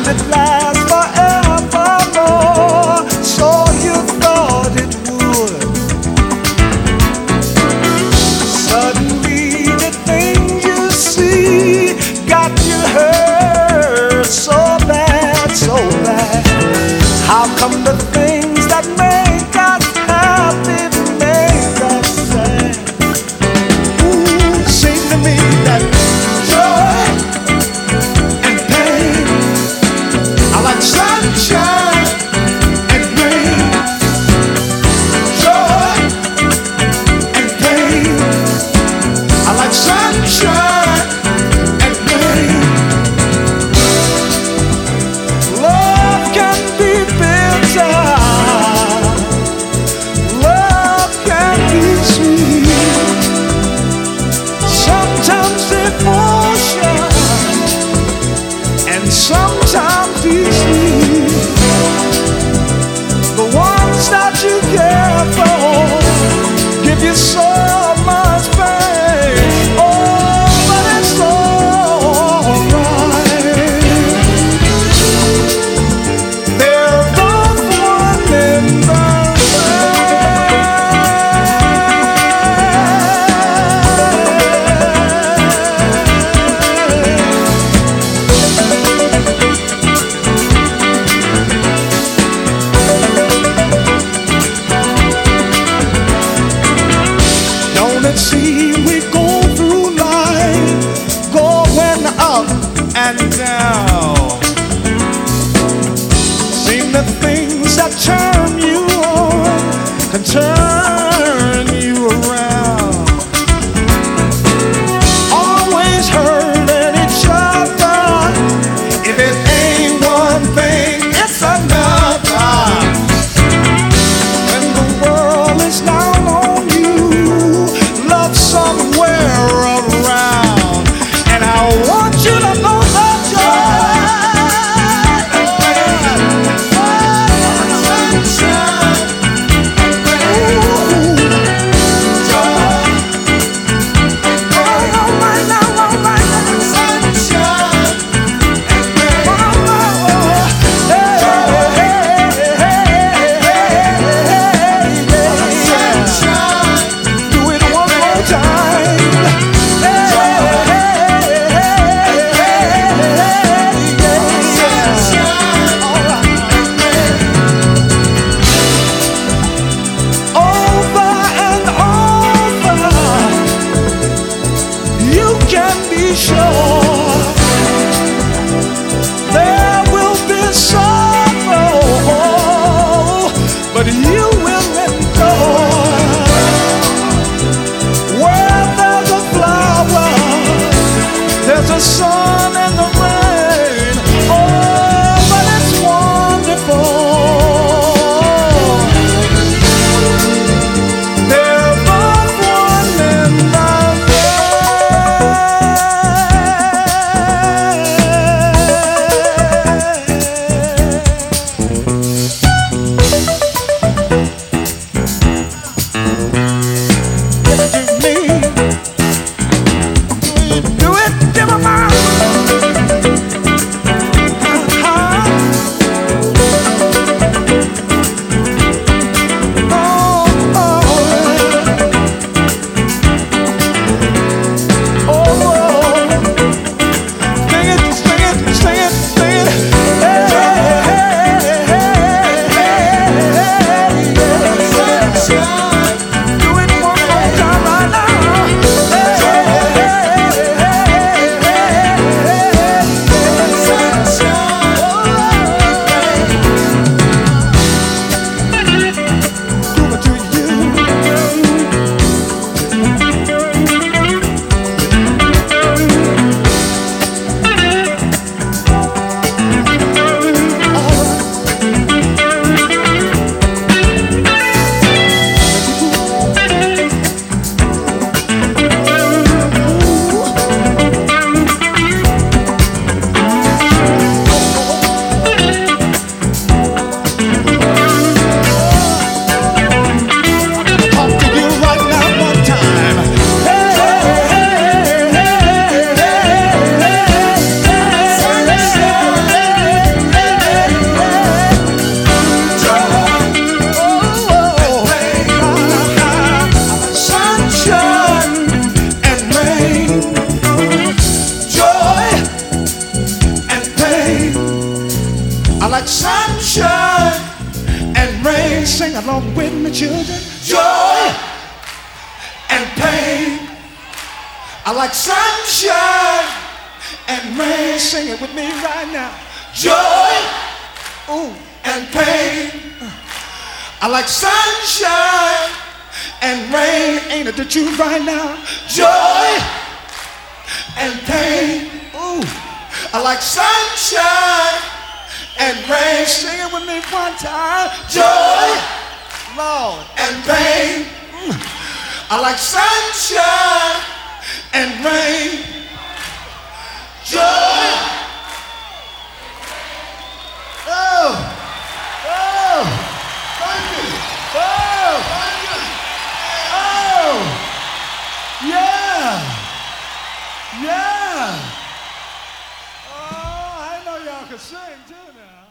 and it lasts forevermore. So you thought it would. Suddenly the things you see got you hurt so bad, so bad. How come the things that make us happy make us sad? Ooh, seem to me that joy and pain are like sunshine and rain. Joy and pain are like sunshine and rain. Love can be bitter, love can be sweet. Sometimes emotion and sometimes deceit. The ones that you care for give you so much pain. Oh, but it's alright. They're both one and the Don't it seem we go through life going up and down? Seem the things that turn you on can turn you around. Always hurting each other. If it ain't one thing, it's another. When the world is down on you, love somewhere around. And I want you to know that joy and pain, sunshine, ooh, joy, all right now, sunshine and rain. Sunshine. Do it one more time. Over and over, you can be sure there will be sorrow, but you will endure. Where there's a flower, there's a sun and the rain. Oh, but it's wonderful. They're both one and the same. Give me, do it, give me my along with me, children. Joy and pain. I like sunshine and rain. Sing it with me right now. Joy and pain. I like sunshine and rain. Ain't it the truth right now? Joy and pain. I like sunshine and rain. Sing it with me one time. Joy, Lord, and pain. I like sunshine and rain. Joy. Oh, thank you. Yeah. Yeah. Oh, I know y'all can sing too now.